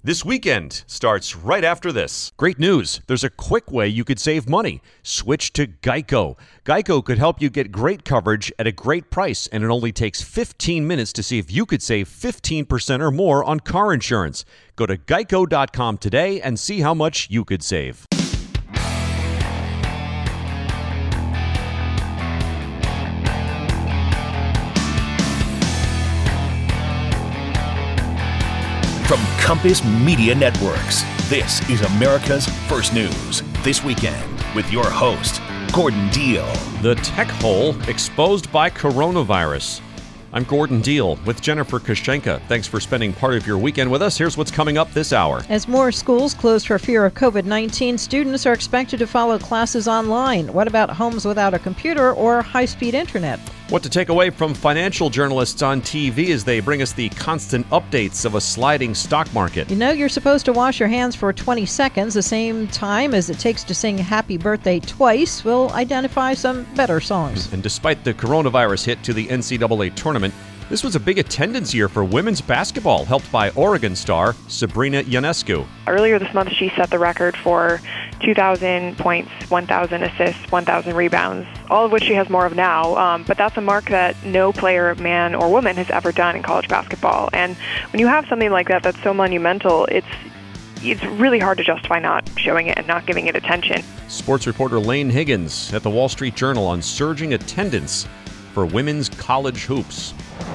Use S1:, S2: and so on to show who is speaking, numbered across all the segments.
S1: This weekend starts right after this. Great news. There's a quick way you could save money. Switch to Geico. Geico could help you get great coverage at a great price, and it only takes 15 minutes to see if you could save 15% or more on car insurance. Go to geico.com today and see how much you could save.
S2: From Compass Media Networks, this is America's First News This Weekend with your host, Gordon Deal.
S1: The tech hole exposed by coronavirus. I'm Gordon Deal with Jennifer Kushenka. Thanks for spending part of your weekend with us. Here's what's coming up this hour.
S3: As more schools close for fear of COVID-19, students are expected to follow classes online. What about homes without a computer or high-speed internet?
S1: What to take away from financial journalists on TV as they bring us the constant updates of a sliding stock market.
S3: You know you're supposed to wash your hands for 20 seconds, the same time as it takes to sing Happy Birthday twice. We'll identify some better songs.
S1: And despite the coronavirus hit to the NCAA tournament, this was a big attendance year for women's basketball, helped by Oregon star Sabrina Ionescu.
S4: Earlier this month, she set the record for 2,000 points, 1,000 assists, 1,000 rebounds, all of which she has more of now. But that's a mark that no player, man or woman, has ever done in college basketball. And when you have something like that that's so monumental, it's really hard to justify not showing it and not giving it attention.
S1: Sports reporter Lane Higgins at the Wall Street Journal on surging attendance for women's college hoops.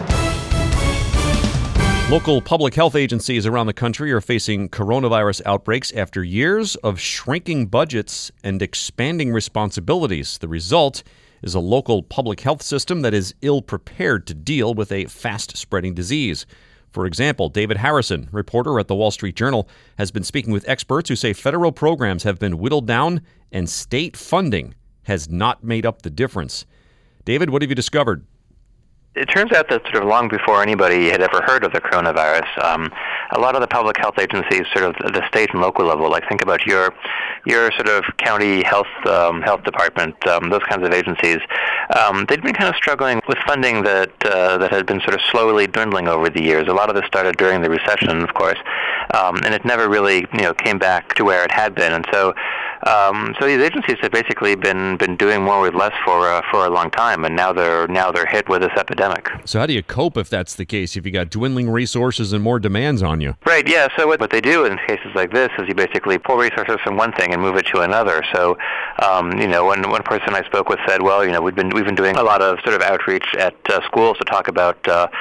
S1: Local public health agencies around the country are facing coronavirus outbreaks after years of shrinking budgets and expanding responsibilities. The result is a local public health system that is ill-prepared to deal with a fast-spreading disease. For example, David Harrison, reporter at the Wall Street Journal, has been speaking with experts who say federal programs have been whittled down and state funding has not made up the difference. David, what have you discovered?
S5: It turns out that sort of long before anybody had ever heard of the coronavirus, a lot of the public health agencies, sort of the state and local level, like think about your sort of county health department, those kinds of agencies, they'd been kind of struggling with funding that had been sort of slowly dwindling over the years. A lot of this started during the recession, of course, and it never really came back to where it had been, and so these agencies have basically been doing more with less for a long time, and now they're hit with this epidemic.
S1: So how do you cope if that's the case, if you got dwindling resources and more demands on you?
S5: Right, yeah. So what they do in cases like this is you basically pull resources from one thing and move it to another. So, one person I spoke with said, well, we've been doing a lot of sort of outreach at schools to talk about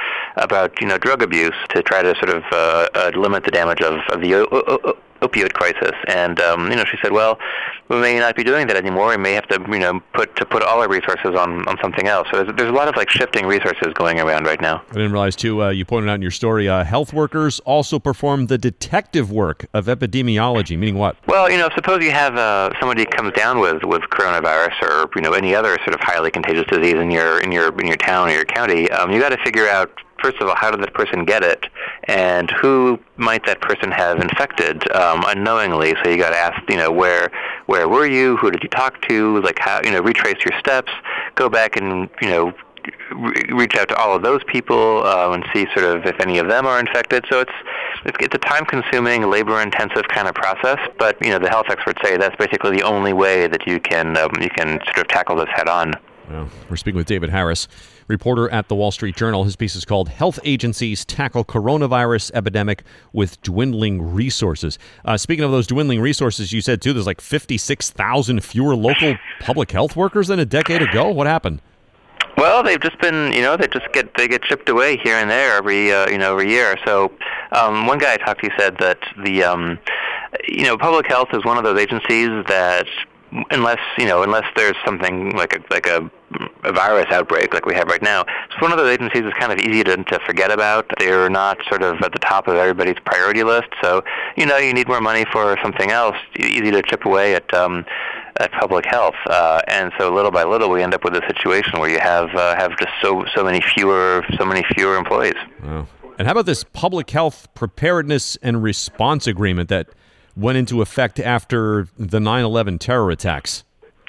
S5: drug abuse to try to sort of limit the damage of the opioid crisis, and she said, well, we may not be doing that anymore. We may have to put all our resources on something else. So there's a lot of shifting resources going around right now.
S1: I didn't realize too, you pointed out in your story, health workers also perform the detective work of epidemiology. Meaning what?
S5: Well, suppose you have somebody comes down with coronavirus or any other sort of highly contagious disease in your town or your county. You got to figure out, first of all, how did that person get it, and who might that person have infected unknowingly? So you got to ask, where were you? Who did you talk to? How, retrace your steps, go back and, reach out to all of those people and see sort of if any of them are infected. So it's a time-consuming, labor-intensive kind of process. But the health experts say that's basically the only way that you can sort of tackle this head-on.
S1: Well, we're speaking with David Harris, reporter at the Wall Street Journal. His piece is called Health Agencies Tackle Coronavirus Epidemic with Dwindling Resources. Speaking of those dwindling resources, you said, too, there's 56,000 fewer local public health workers than a decade ago. What happened?
S5: Well, they've just been, they get chipped away here and there every year. So one guy I talked to said that the, public health is one of those agencies that unless there's something like a virus outbreak like we have right now, it's one of those agencies that's kind of easy to forget about. They're not sort of at the top of everybody's priority list. So, you need more money for something else. Easy to chip away at public health, and so little by little we end up with a situation where you have just so many fewer employees.
S1: Wow. And how about this public health preparedness and response agreement that went into effect after the 9/11 terror attacks?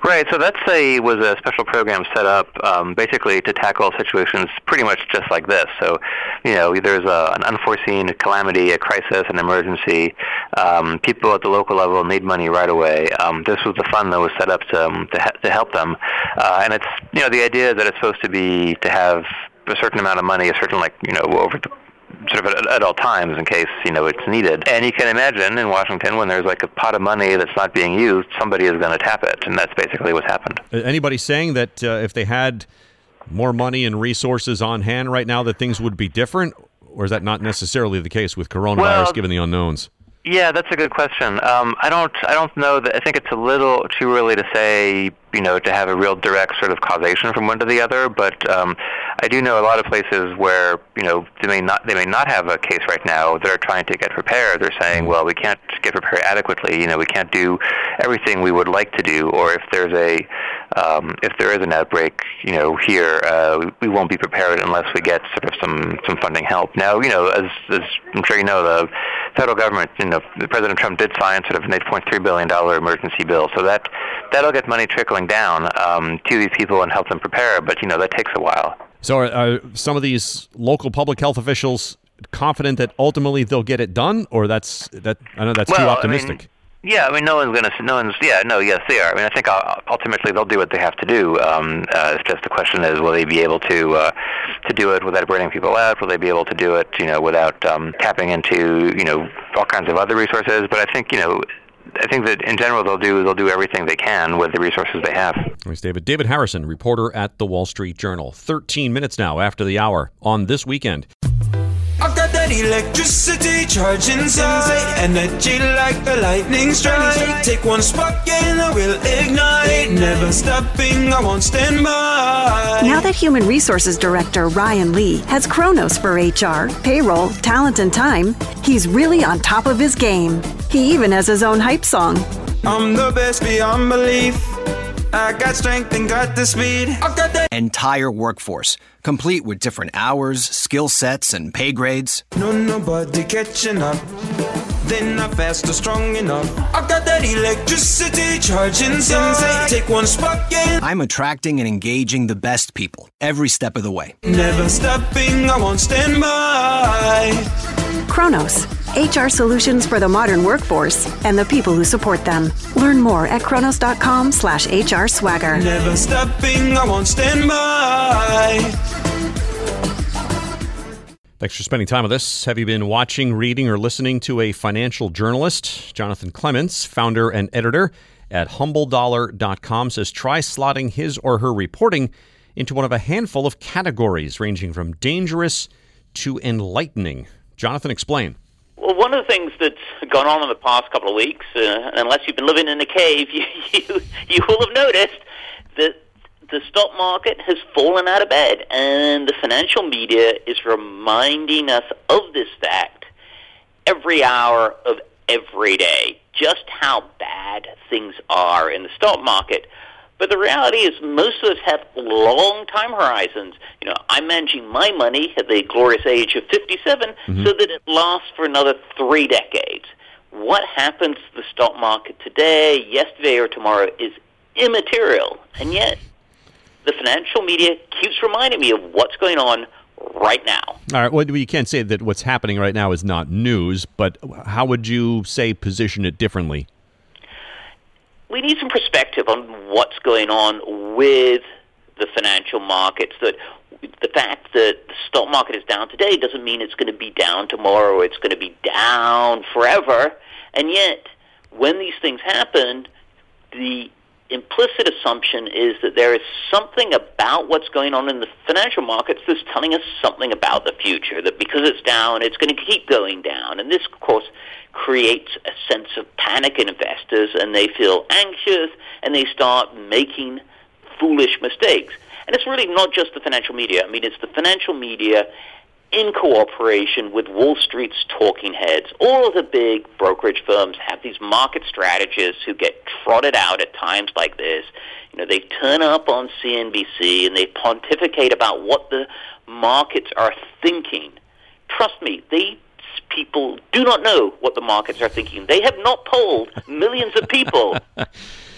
S5: Right, so was a special program set up basically to tackle situations pretty much just like this. So, there's an unforeseen calamity, a crisis, an emergency. People at the local level need money right away. This was the fund that was set up to help them. And it's, the idea that it's supposed to be to have a certain amount of money, over the sort of at all times in case, it's needed. And you can imagine in Washington when there's like a pot of money that's not being used, somebody is going to tap it, and that's basically what's happened.
S1: Anybody saying that if they had more money and resources on hand right now that things would be different, or is that not necessarily the case with coronavirus given the unknowns?
S5: Yeah, that's a good question. I don't know that. I think it's a little too early to say, to have a real direct sort of causation from one to the other. But I do know a lot of places where, they may not have a case right now that are trying to get prepared. They're saying, well, we can't get prepared adequately. We can't do everything we would like to do. Or if there is an outbreak, here, we won't be prepared unless we get sort of some funding help. Now, as I'm sure the federal government, President Trump did sign sort of an $8.3 billion emergency bill, so that'll get money trickling down to these people and help them prepare. But that takes a while. So,
S1: are some of these local public health officials confident that ultimately they'll get it done, or that's too optimistic?
S5: Yeah, no one's going to. Yes, they are. I think ultimately they'll do what they have to do. It's just the question is, will they be able to do it without burning people out? Will they be able to do it, without tapping into, all kinds of other resources? But I think that in general they'll do everything they can with the resources they have.
S1: Thanks, David. David Harrison, reporter at The Wall Street Journal. 13 minutes now after the hour on This Weekend.
S6: I've got that electricity charge inside, energy like a lightning strike. Take one spark and I will ignite. Never stopping, I won't stand by.
S7: Now that Human Resources Director Ryan Lee has Kronos for HR, payroll, talent, and time, he's really on top of his game. He even has his own hype song.
S6: I'm the best beyond belief. I got strength and got the speed. I got that
S8: entire workforce, complete with different hours, skill sets, and pay grades.
S6: Nobody catching up. Then not fast or strong enough. I got that electricity charge inside. Take one spark and
S8: I'm attracting and engaging the best people every step of the way.
S6: Never stopping, I won't stand by.
S7: Kronos, HR solutions for the modern workforce and the people who support them. Learn more at kronos.com/HR swagger.
S6: Never stopping, I won't stand by.
S1: Thanks for spending time with us. Have you been watching, reading, or listening to a financial journalist? Jonathan Clements, founder and editor at HumbleDollar.com, says try slotting his or her reporting into one of a handful of categories ranging from dangerous to enlightening. Jonathan, explain.
S9: Well, one of the things that's gone on in the past couple of weeks, unless you've been living in a cave, you will have noticed that the stock market has fallen out of bed, and the financial media is reminding us of this fact every hour of every day, just how bad things are in the stock market. But the reality is most of us have long time horizons. I'm managing my money at the glorious age of 57 so that it lasts for another 3 decades. What happens to the stock market today, yesterday, or tomorrow is immaterial. And yet the financial media keeps reminding me of what's going on right now.
S1: All right. Well, you can't say that what's happening right now is not news, but how would you say position it differently?
S9: We need some perspective on what's going on with the financial markets. That the fact that the stock market is down today doesn't mean it's going to be down tomorrow or it's going to be down forever. And yet, when these things happen, the implicit assumption is that there is something about what's going on in the financial markets that's telling us something about the future, that because it's down, it's going to keep going down. And this, of course, creates a sense of panic in investors, and they feel anxious, and they start making foolish mistakes. And it's really not just the financial media. I mean, it's the financial media in cooperation with Wall Street's talking heads. All of the big brokerage firms have these market strategists who get trotted out at times like this. They turn up on CNBC and they pontificate about what the markets are thinking. Trust me, these people do not know what the markets are thinking. They have not polled millions of people.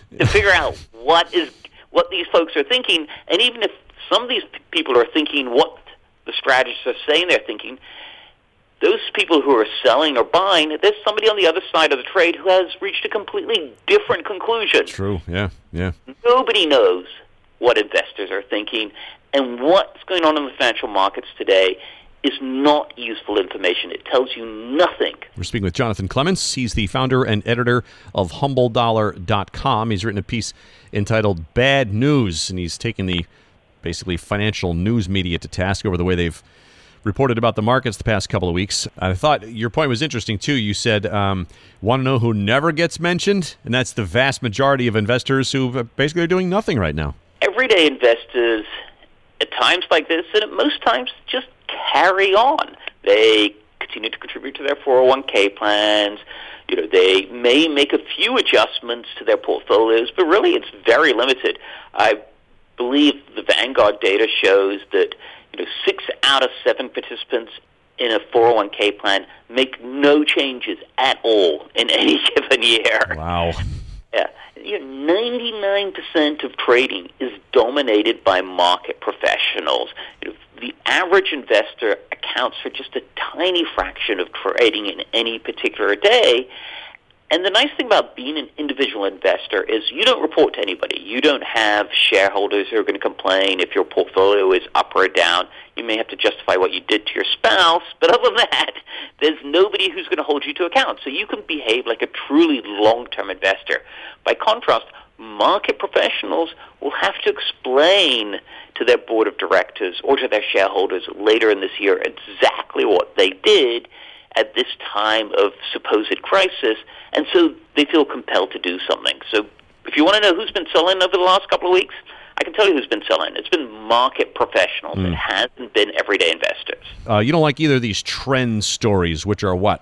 S9: to figure out what these folks are thinking. And even if some of these people are thinking what the strategists are saying they're thinking, those people who are selling or buying, there's somebody on the other side of the trade who has reached a completely different conclusion.
S1: True, yeah.
S9: Nobody knows what investors are thinking, and what's going on in the financial markets today is not useful information. It tells you nothing.
S1: We're speaking with Jonathan Clements. He's the founder and editor of HumbleDollar.com. He's written a piece entitled Bad News, and he's taken the basically financial news media to task over the way they've reported about the markets the past couple of weeks. I thought your point was interesting, too. You said, want to know who never gets mentioned? And that's the vast majority of investors who basically are doing nothing right now.
S9: Everyday investors, at times like this, and at most times, just carry on. They continue to contribute to their 401k plans. They may make a few adjustments to their portfolios, but really it's very limited. I believe the Vanguard data shows that 6 out of 7 participants in a 401k plan make no changes at all in any given year.
S1: Wow.
S9: Yeah. 99% of trading is dominated by market professionals. The average investor accounts for just a tiny fraction of trading in any particular day. And the nice thing about being an individual investor is you don't report to anybody. You don't have shareholders who are going to complain if your portfolio is up or down. You may have to justify what you did to your spouse, but other than that, there's nobody who's going to hold you to account. So you can behave like a truly long-term investor. By contrast, market professionals will have to explain to their board of directors or to their shareholders later in this year exactly what they did at this time of supposed crisis, and so they feel compelled to do something. So if you want to know who's been selling over the last couple of weeks, I can tell you who's been selling. It's been market professionals. It hasn't been everyday investors.
S1: You don't like either of these trend stories, which are what?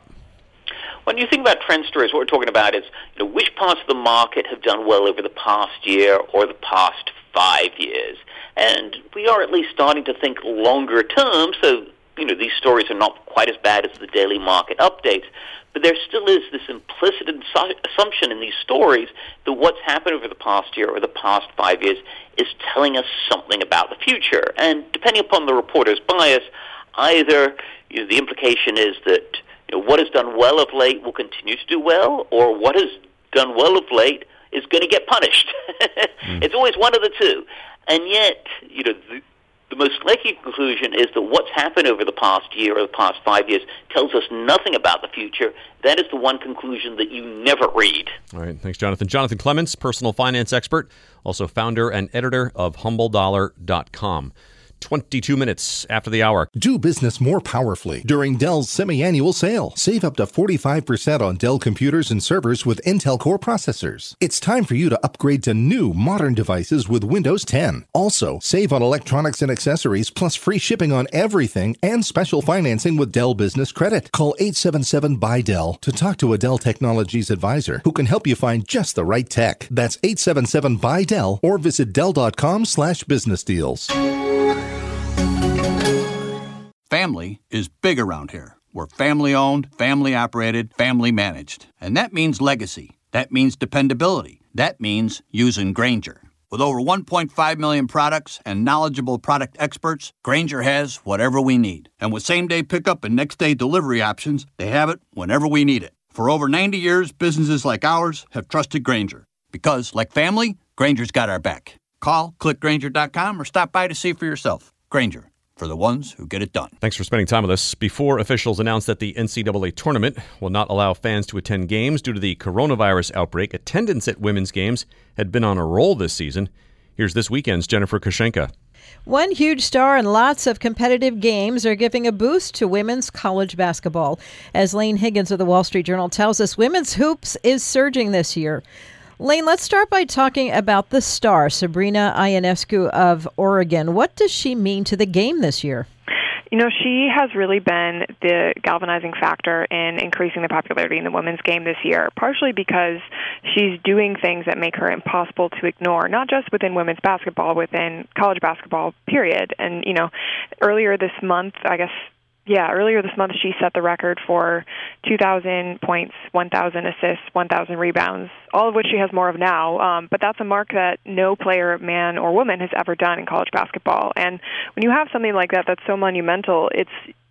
S9: When you think about trend stories, what we're talking about is which parts of the market have done well over the past year or the past 5 years. And we are at least starting to think longer term, so these stories are not quite as bad as the daily market updates, but there still is this implicit assumption in these stories that what's happened over the past year or the past 5 years is telling us something about the future. And depending upon the reporter's bias, either the implication is that what has done well of late will continue to do well, or what has done well of late is going to get punished. It's always one of the two. And yet, the most likely conclusion is that what's happened over the past year or the past 5 years tells us nothing about the future. That is the one conclusion that you never read.
S1: All right. Thanks, Jonathan. Jonathan Clements, personal finance expert, also founder and editor of HumbleDollar.com. 22 minutes after the hour.
S10: Do business more powerfully during Dell's semi-annual sale. Save up to 45% on Dell computers and servers with Intel Core processors. It's time for you to upgrade to new modern devices with Windows 10. Also, save on electronics and accessories plus free shipping on everything and special financing with Dell Business Credit. Call 877-BUY-DELL to talk to a Dell Technologies advisor who can help you find just the right tech. That's 877-BUY-DELL or visit Dell.com/business deals.
S11: Family is big around here. We're family-owned, family-operated, family-managed. And that means legacy. That means dependability. That means using Grainger. With over 1.5 million products and knowledgeable product experts, Grainger has whatever we need. And with same-day pickup and next-day delivery options, they have it whenever we need it. For over 90 years, businesses like ours have trusted Grainger. Because, like family, Grainger's got our back. Call, click Grainger.com, or stop by to see for yourself. Grainger, for the ones who get it done.
S1: Thanks for spending time with us. Before officials announced that the NCAA tournament will not allow fans to attend games due to the coronavirus outbreak, attendance at women's games had been on a roll this season. Here's this weekend's Jennifer Kushenka.
S3: One huge star and lots of competitive games are giving a boost to women's college basketball. As Lane Higgins of the Wall Street Journal tells us, women's hoops is surging this year. Lane, let's start by talking about the star, Sabrina Ionescu of Oregon. What does she mean to the game this year?
S4: She has really been the galvanizing factor in increasing the popularity in the women's game this year, partially because she's doing things that make her impossible to ignore, not just within women's basketball, within college basketball, period. And, earlier this month, I guess Yeah, earlier this month she set the record for 2,000 points, 1,000 assists, 1,000 rebounds, all of which she has more of now. But that's a mark that no player, man or woman, has ever done in college basketball. And when you have something like that that's so monumental, it's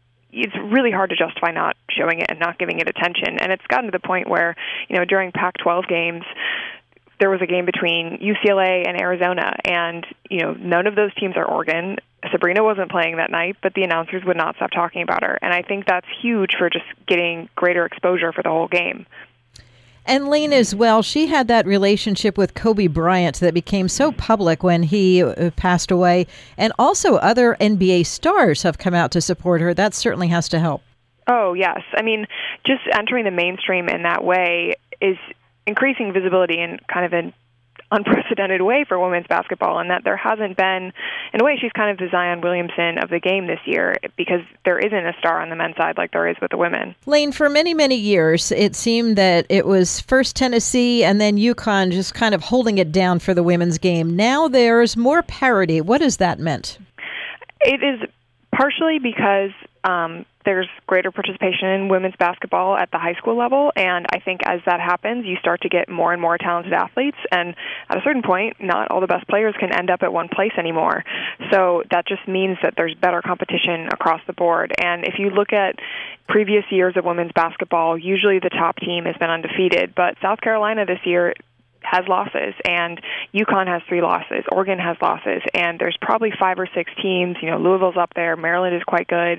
S4: really hard to justify not showing it and not giving it attention. And it's gotten to the point where, during Pac-12 games, there was a game between UCLA and Arizona, and, none of those teams are Oregon. Sabrina wasn't playing that night, but the announcers would not stop talking about her. And I think that's huge for just getting greater exposure for the whole game.
S3: And Lane as well, she had that relationship with Kobe Bryant that became so public when he passed away. And also other NBA stars have come out to support her. That certainly has to help.
S4: Oh, yes. I mean, just entering the mainstream in that way is increasing visibility in kind of an unprecedented way for women's basketball, and that there hasn't been, in a way, she's kind of the Zion Williamson of the game this year, because there isn't a star on the men's side like there is with the women.
S3: Lane, for many, many years, it seemed that it was first Tennessee and then UConn just kind of holding it down for the women's game. Now there's more parity. What has that meant?
S4: It is partially because there's greater participation in women's basketball at the high school level, and I think as that happens, you start to get more and more talented athletes, and at a certain point, not all the best players can end up at one place anymore. So that just means that there's better competition across the board. And if you look at previous years of women's basketball, usually the top team has been undefeated, but South Carolina this year has losses, and UConn has 3 losses, Oregon has losses, and there's probably 5 or 6 teams. Louisville's up there, Maryland is quite good,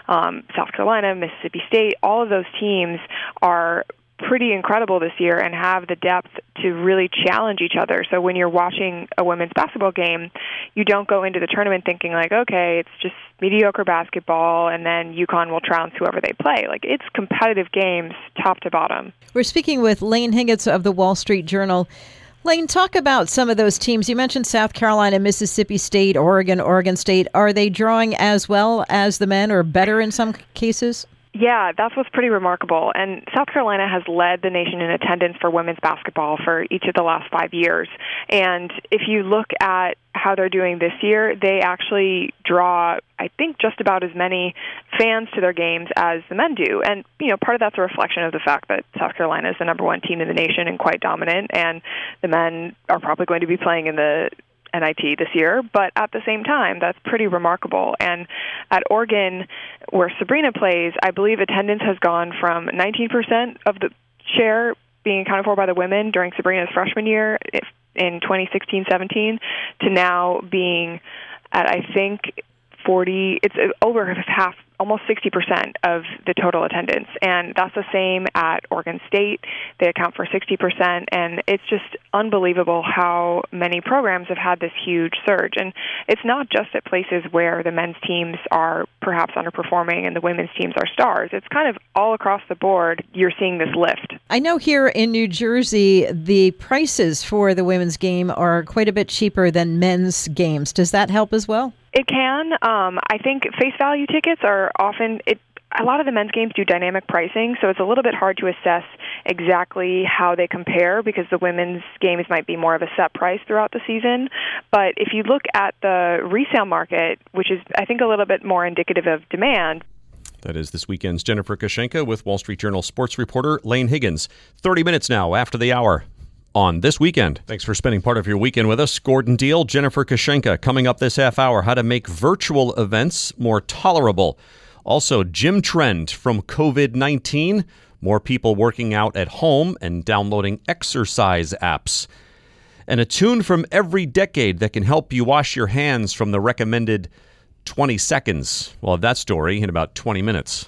S4: South Carolina, Mississippi State, all of those teams are pretty incredible this year and have the depth to really challenge each other. So when you're watching a women's basketball game, you don't go into the tournament thinking like, okay, it's just mediocre basketball and then UConn will trounce whoever they play. Like, it's competitive games top to bottom.
S3: We're speaking with Lane Higgins of the Wall Street Journal. Lane, talk about some of those teams. You mentioned South Carolina, Mississippi State, Oregon State. Are they drawing as well as the men or better in some cases?
S4: Yeah, that's what's pretty remarkable. And South Carolina has led the nation in attendance for women's basketball for each of the last 5 years. And if you look at how they're doing this year, they actually draw, I think, just about as many fans to their games as the men do. And, part of that's a reflection of the fact that South Carolina is the number 1 team in the nation and quite dominant, and the men are probably going to be playing in the NIT this year, but at the same time, that's pretty remarkable. And at Oregon, where Sabrina plays, I believe attendance has gone from 19% of the share being accounted for by the women during Sabrina's freshman year in 2016-17 to now being at, I think, 40, it's over half, almost 60% of the total attendance. And that's the same at Oregon State. They account for 60%. And it's just unbelievable how many programs have had this huge surge. And it's not just at places where the men's teams are perhaps underperforming and the women's teams are stars. It's kind of all across the board you're seeing this lift.
S3: I know here in New Jersey, the prices for the women's game are quite a bit cheaper than men's games. Does that help as well?
S4: It can. I think face value tickets are often, a lot of the men's games do dynamic pricing, so it's a little bit hard to assess exactly how they compare because the women's games might be more of a set price throughout the season. But if you look at the resale market, which is, I think, a little bit more indicative of demand.
S1: That is this weekend's Jennifer Kushenka with Wall Street Journal sports reporter Lane Higgins. 30 minutes now after the hour on This Weekend. Thanks for spending part of your weekend with us. Gordon Deal, Jennifer Kushenka, coming up this half hour, how to make virtual events more tolerable. Also, gym trend from COVID-19, more people working out at home and downloading exercise apps. And a tune from every decade that can help you wash your hands from the recommended 20 seconds. We'll have that story in about 20 minutes.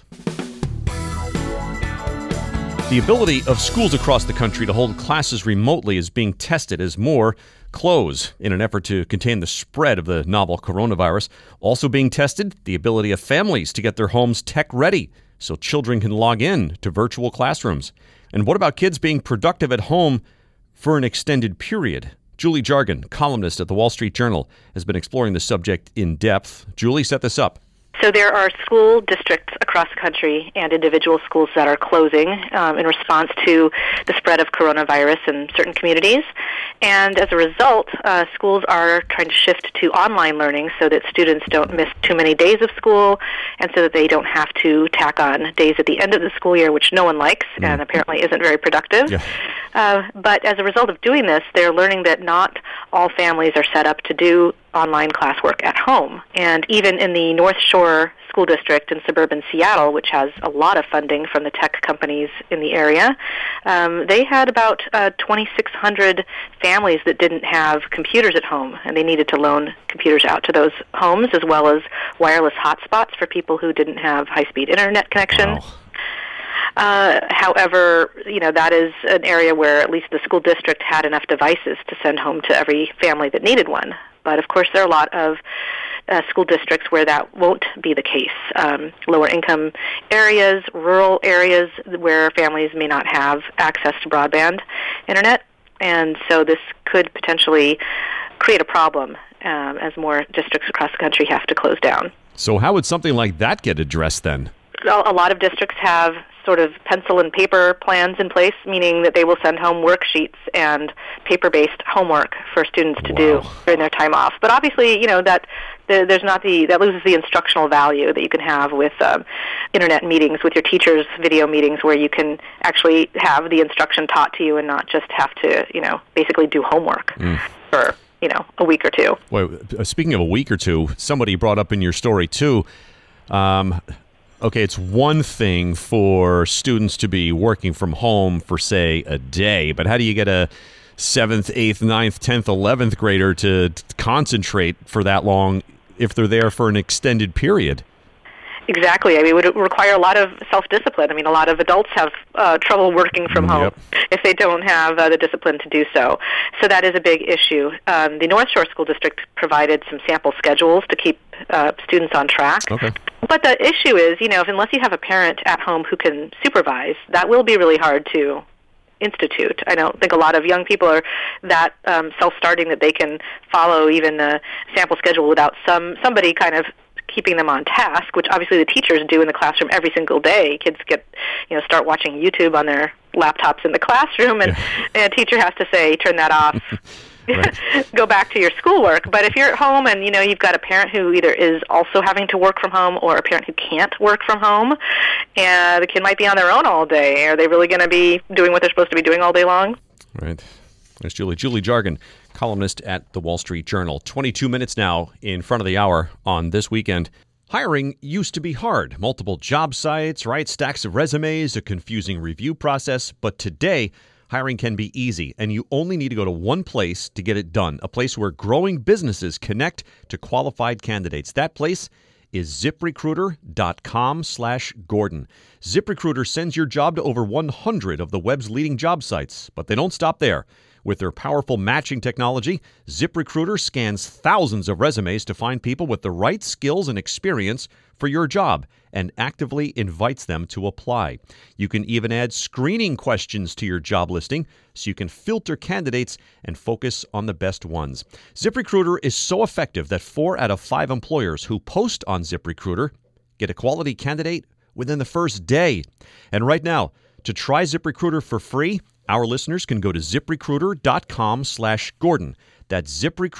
S1: The ability of schools across the country to hold classes remotely is being tested as more close in an effort to contain the spread of the novel coronavirus. Also being tested, the ability of families to get their homes tech-ready so children can log in to virtual classrooms. And what about kids being productive at home for an extended period? Julie Jargon, columnist at the Wall Street Journal, has been exploring the subject in depth. Julie, set this up.
S12: So there are school districts across the country and individual schools that are closing in response to the spread of coronavirus in certain communities. And as a result, schools are trying to shift to online learning so that students don't miss too many days of school and so that they don't have to tack on days at the end of the school year, which no one likes and apparently isn't very productive. Yeah. But as a result of doing this, they're learning that not all families are set up to do online classwork at home. And even in the North Shore School District in suburban Seattle, which has a lot of funding from the tech companies in the area, they had about 2,600 families that didn't have computers at home, and they needed to loan computers out to those homes, as well as wireless hotspots for people who didn't have high-speed internet connection. Wow. However, that is an area where at least the school district had enough devices to send home to every family that needed one. But, of course, there are a lot of school districts where that won't be the case. Lower-income areas, rural areas where families may not have access to broadband internet. And so this could potentially create a problem as more districts across the country have to close down.
S1: So how would something like that get addressed then?
S12: A lot of districts have sort of pencil and paper plans in place, meaning that they will send home worksheets and paper-based homework for students to do during their time off. But obviously, that there's not that loses the instructional value that you can have with internet meetings with your teachers, video meetings where you can actually have the instruction taught to you and not just have to, basically do homework for a week or two.
S1: Well, speaking of a week or two, somebody brought up in your story too. Okay, it's one thing for students to be working from home for, say, a day, but how do you get a 7th, 8th, 9th, 10th, 11th grader to concentrate for that long if they're there for an extended period?
S12: Exactly. I mean, it would require a lot of self-discipline. I mean, a lot of adults have trouble working from home if they don't have the discipline to do so. So that is a big issue. The North Shore School District provided some sample schedules to keep students on track. Okay. But the issue is, unless you have a parent at home who can supervise, that will be really hard to institute. I don't think a lot of young people are that self-starting that they can follow even a sample schedule without somebody kind of keeping them on task, which obviously the teachers do in the classroom every single day. Kids start watching YouTube on their laptops in the classroom, and a teacher has to say, turn that off. Go back to your schoolwork. But if you're at home and you've got a parent who either is also having to work from home or a parent who can't work from home, and the kid might be on their own all day, are they really going to be doing what they're supposed to be doing all day long?
S1: Right. There's Julie Jargon, columnist at The Wall Street Journal. 22 minutes now in front of the hour on This Weekend. Hiring used to be hard. Multiple job sites, right? Stacks of resumes, a confusing review process. But today, hiring can be easy, and you only need to go to one place to get it done. A place where growing businesses connect to qualified candidates. That place is ZipRecruiter.com/Gordon. ZipRecruiter sends your job to over 100 of the web's leading job sites, but they don't stop there. With their powerful matching technology, ZipRecruiter scans thousands of resumes to find people with the right skills and experience for your job and actively invites them to apply. You can even add screening questions to your job listing so you can filter candidates and focus on the best ones. ZipRecruiter is so effective that 4 out of 5 employers who post on ZipRecruiter get a quality candidate within the first day. And right now, to try ZipRecruiter for free, our listeners can go to ZipRecruiter.com/Gordon. That's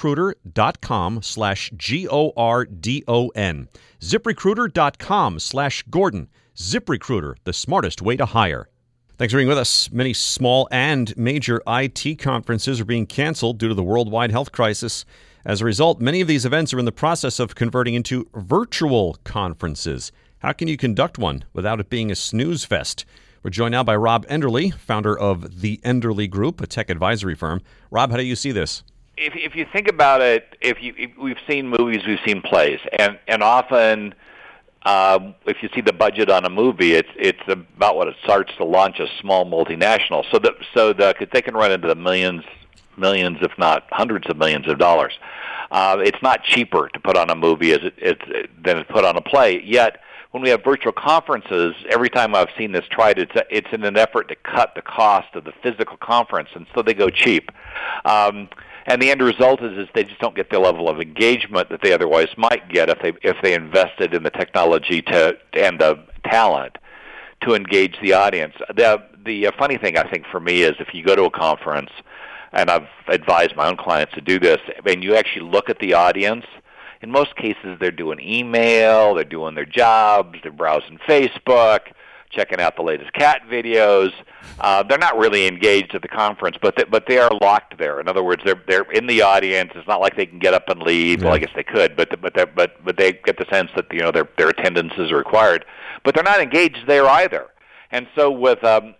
S1: ZipRecruiter.com/GORDON. ZipRecruiter.com/Gordon. ZipRecruiter, the smartest way to hire. Thanks for being with us. Many small and major IT conferences are being canceled due to the worldwide health crisis. As a result, many of these events are in the process of converting into virtual conferences. How can you conduct one without it being a snooze fest? We're joined now by Rob Enderle, founder of the Enderle Group, a tech advisory firm. Rob, how do you see this?
S13: If you think about it, we've seen movies, we've seen plays, and often if you see the budget on a movie, it's about what it starts to launch a small multinational. So they can run into the millions, if not hundreds of millions of dollars. It's not cheaper to put on a movie than to put on a play. Yet, when we have virtual conferences, every time I've seen this tried, it's in an effort to cut the cost of the physical conference, and so they go cheap. And the end result is they just don't get the level of engagement that they otherwise might get if they invested in the technology and the talent to engage the audience. The funny thing, I think, for me is if you go to a conference, and I've advised my own clients to do this, and you actually look at the audience, in most cases they're doing email, they're doing their jobs, they're browsing Facebook, checking out the latest cat videos. They're not really engaged at the conference, but they are locked there. In other words, they're in the audience. It's not like they can get up and leave. Yeah. Well, I guess they could, but they get the sense that their attendance is required. But they're not engaged there either. And so with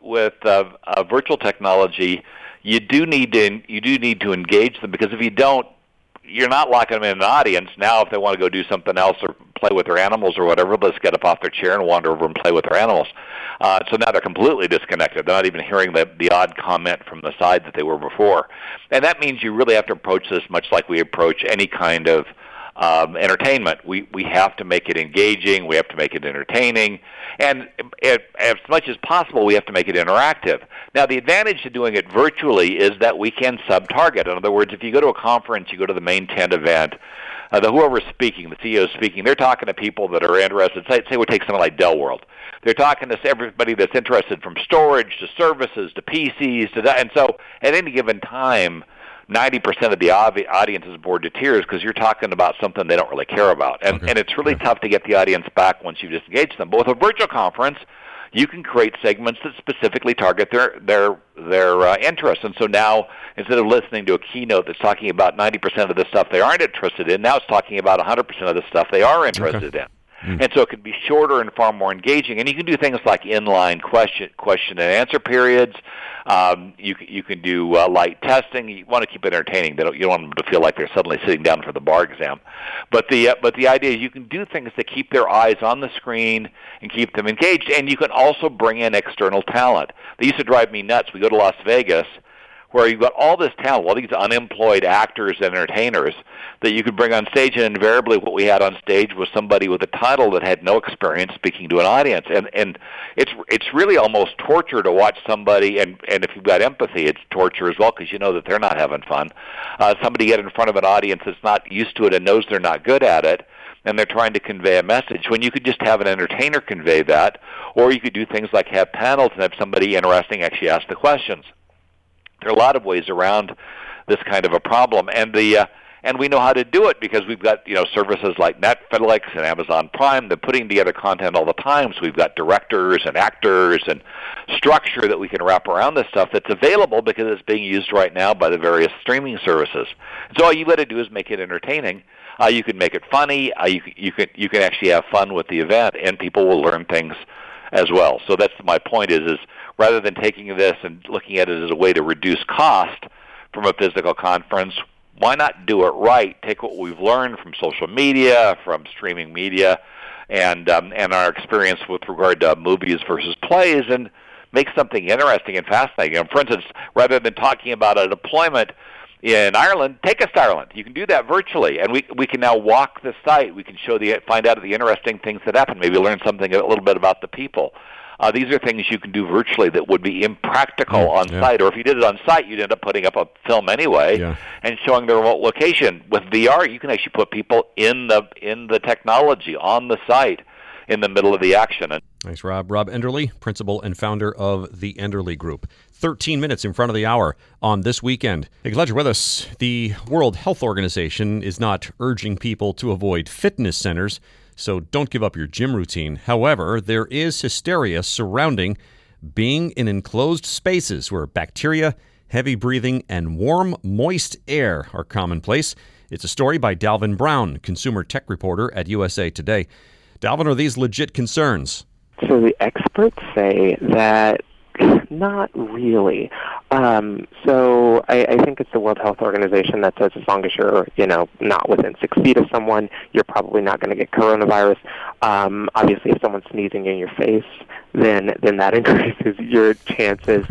S13: virtual technology, you do need to engage them, because if you don't, you're not locking them in an audience. Now, if they want to go do something else or play with their animals or whatever, let's get up off their chair and wander over and play with their animals. So now they're completely disconnected. They're not even hearing the odd comment from the side that they were before. And that means you really have to approach this much like we approach any kind of entertainment. We have to make it engaging. We have to make it entertaining. And as much as possible, we have to make it interactive. Now, the advantage to doing it virtually is that we can sub-target. In other words, if you go to a conference, you go to the main tent event, whoever's speaking, the CEO is speaking, they're talking to people that are interested. Say we take something like Dell World. They're talking to everybody that's interested, from storage to services to PCs to that. And so at any given time, 90% of the audience is bored to tears because you're talking about something they don't really care about. And it's really tough to get the audience back once you've disengaged them. But with a virtual conference, you can create segments that specifically target their interests. And so now, instead of listening to a keynote that's talking about 90% of the stuff they aren't interested in, now it's talking about 100% of the stuff they are interested in. And so it can be shorter and far more engaging. And you can do things like inline question and answer periods. You can do light testing. You want to keep it entertaining. You don't want them to feel like they're suddenly sitting down for the bar exam. But the idea is you can do things that keep their eyes on the screen and keep them engaged. And you can also bring in external talent. They used to drive me nuts. We go to Las Vegas, where you've got all this talent, all these unemployed actors and entertainers that you could bring on stage, and invariably what we had on stage was somebody with a title that had no experience speaking to an audience. And it's really almost torture to watch somebody, and if you've got empathy, it's torture as well, because you know that they're not having fun. Somebody get in front of an audience that's not used to it and knows they're not good at it, and they're trying to convey a message, when you could just have an entertainer convey that, or you could do things like have panels and have somebody interesting actually ask the questions. There are a lot of ways around this kind of a problem, and we know how to do it because we've got services like Netflix and Amazon Prime. They're putting together content all the time, so we've got directors and actors and structure that we can wrap around this stuff that's available because it's being used right now by the various streaming services. So all you got to do is make it entertaining. You can make it funny. You can actually have fun with the event, and people will learn things as well. So that's my point is rather than taking this and looking at it as a way to reduce cost from a physical conference, why not do it right? Take what we've learned from social media, from streaming media, and our experience with regard to movies versus plays, and make something interesting and fascinating. For instance, rather than talking about a deployment in Ireland, take us to Ireland. You can do that virtually, and we can now walk the site. We can find out the interesting things that happen. Maybe learn something a little bit about the people. These are things you can do virtually that would be impractical on site. Or if you did it on site, you'd end up putting up a film anyway and showing the remote location. With VR, you can actually put people in the technology on the site in the middle of the action.
S1: Thanks, Rob. Rob Enderle, principal and founder of the Enderle Group. 13 minutes in front of the hour on This Weekend. Hey, glad you're with us. The World Health Organization is not urging people to avoid fitness centers, so don't give up your gym routine. However, there is hysteria surrounding being in enclosed spaces where bacteria, heavy breathing, and warm, moist air are commonplace. It's a story by Dalvin Brown, consumer tech reporter at USA Today. Dalvin, are these legit concerns?
S14: So the experts say that not really. So I think it's the World Health Organization that says as long as you're, not within 6 feet of someone, you're probably not going to get coronavirus. Obviously, if someone's sneezing in your face, then that increases your chances.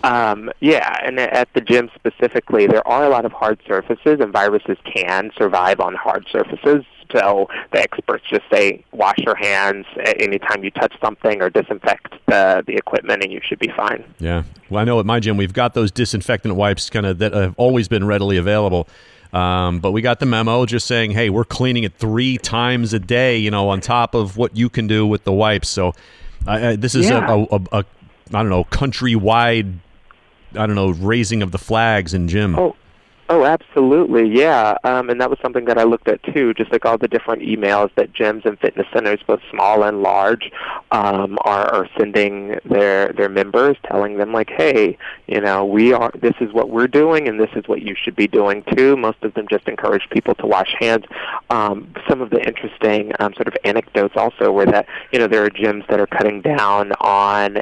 S14: And at the gym specifically, there are a lot of hard surfaces, and viruses can survive on hard surfaces. So the experts just say wash your hands anytime you touch something or disinfect the equipment, and you should be fine.
S1: Yeah. Well, I know at my gym we've got those disinfectant wipes kind of that have always been readily available. But we got the memo just saying, hey, we're cleaning it 3 times a day, on top of what you can do with the wipes. So this is a I don't know, countrywide, raising of the flags in gym.
S14: Oh, absolutely, yeah. And that was something that I looked at, too, just like all the different emails that gyms and fitness centers, both small and large, are sending their members, telling them, like, hey, this is what we're doing, and this is what you should be doing, too. Most of them just encourage people to wash hands. Some of the interesting sort of anecdotes also were that, there are gyms that are cutting down on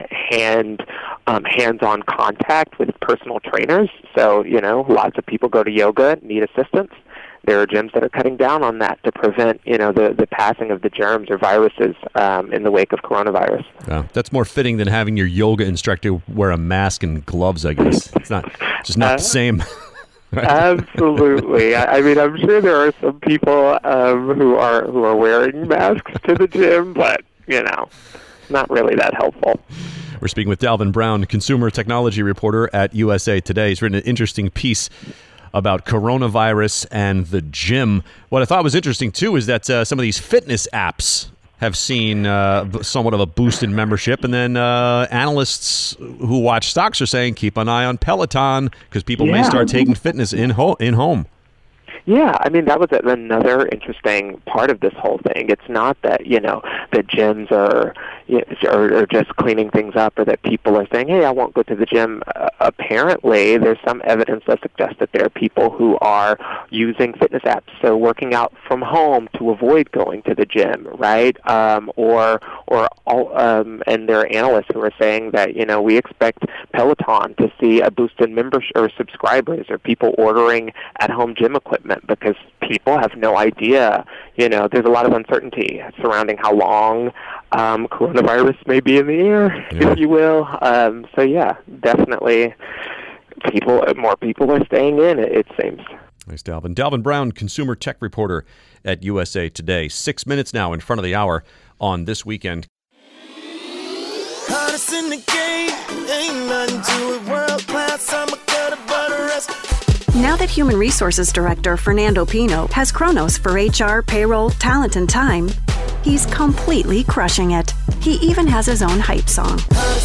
S14: hands-on contact with personal trainers. So, lots of people go to yoga, need assistance. There are gyms that are cutting down on that to prevent, the passing of the germs or viruses in the wake of coronavirus.
S1: That's more fitting than having your yoga instructor wear a mask and gloves, I guess. It's just not the same.
S14: Absolutely. I mean, I'm sure there are some people who are wearing masks to the gym, but, not really that helpful.
S1: We're speaking with Dalvin Brown, consumer technology reporter at USA Today. He's written an interesting piece about coronavirus and the gym. What I thought was interesting, too, is that some of these fitness apps have seen somewhat of a boost in membership. And then analysts who watch stocks are saying, keep an eye on Peloton because people may start taking fitness in home.
S14: Yeah, I mean, that was another interesting part of this whole thing. It's not that, that gyms are just cleaning things up or that people are saying, hey, I won't go to the gym. Apparently, there's some evidence that suggests that there are people who are using fitness apps, so working out from home to avoid going to the gym, right? And there are analysts who are saying that, we expect Peloton to see a boost in membership or subscribers or people ordering at-home gym equipment, because people have no idea. There's a lot of uncertainty surrounding how long coronavirus may be in the air, if you will. Definitely more people are staying in, it seems.
S1: Thanks, Dalvin. Dalvin Brown, consumer tech reporter at USA Today. 6 minutes now in front of the hour on This Weekend.
S15: Hottest in the game, ain't nothing to it, world class, I'm a gutter butter rest.
S7: Now that Human Resources Director Fernando Pino has Kronos for HR, payroll, talent, and time, he's completely crushing it. He even has his own hype song.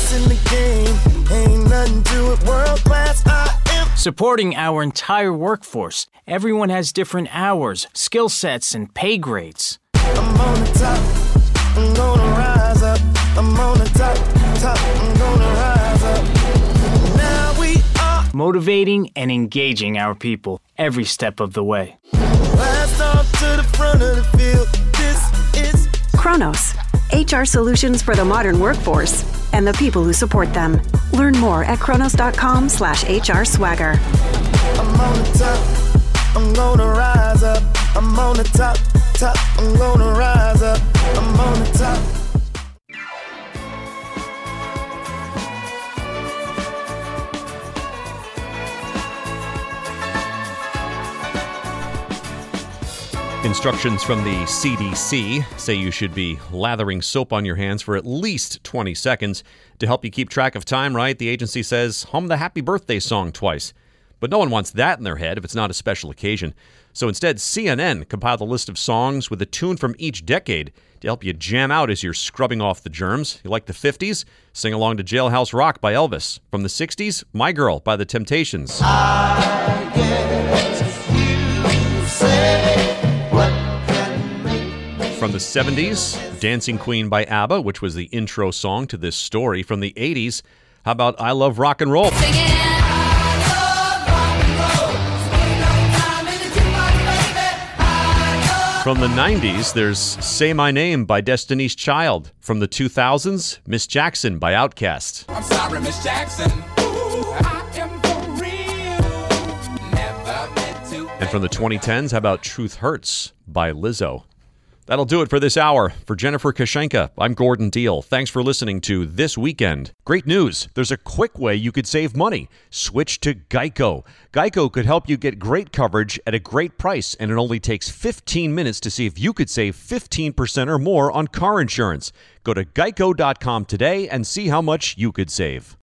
S16: Supporting our entire workforce. Everyone has different hours, skill sets, and pay grades.
S15: I'm on the top, I'm gonna rise up. I'm on the top, I'm gonna rise up. Now we are
S16: motivating and engaging our people every step of the way.
S15: Blast off to the front of the field. This is
S7: Kronos, HR solutions for the modern workforce and the people who support them. Learn more at kronos.com/HR swagger.
S15: I'm on the top, I'm gonna rise up. I'm on the top, I'm gonna rise up. I'm on the top.
S1: Instructions from the CDC say you should be lathering soap on your hands for at least 20 seconds to help you keep track of time, right? The agency says hum the happy birthday song twice. But no one wants that in their head if it's not a special occasion. So instead, CNN compiled a list of songs with a tune from each decade to help you jam out as you're scrubbing off the germs. You like the 50s? Sing along to Jailhouse Rock by Elvis. From the 60s, My Girl by The Temptations.
S15: I guess you say what can make me.
S1: From the 70s, Dancing Queen by ABBA, which was the intro song to this story. From the 80s, how about I Love Rock and Roll? From the 90s, there's Say My Name by Destiny's Child. From the 2000s, Miss Jackson by Outkast.
S17: I'm sorry, Miss Jackson. Ooh, I am for real. Never meant to.
S1: And from the 2010s, how about Truth Hurts by Lizzo? That'll do it for this hour. For Jennifer Kashenka, I'm Gordon Deal. Thanks for listening to This Weekend. Great news. There's a quick way you could save money. Switch to Geico. Geico could help you get great coverage at a great price, and it only takes 15 minutes to see if you could save 15% or more on car insurance. Go to geico.com today and see how much you could save.